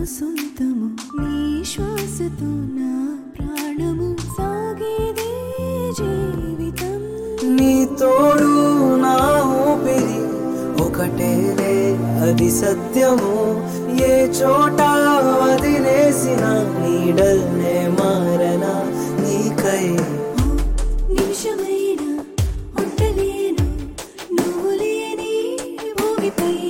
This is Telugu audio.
సొంతము నీ శ్వాసతో నా ప్రాణము సాగేదే జీవితం నీ తోడు నా ఊపిరి ఒకటేలే అది సత్యము ఏ చోట వదిలేసిన నీడల్నే మారనా నీకై నిమిషమైన ఉండలేను నువ్వు లేని భూమిపై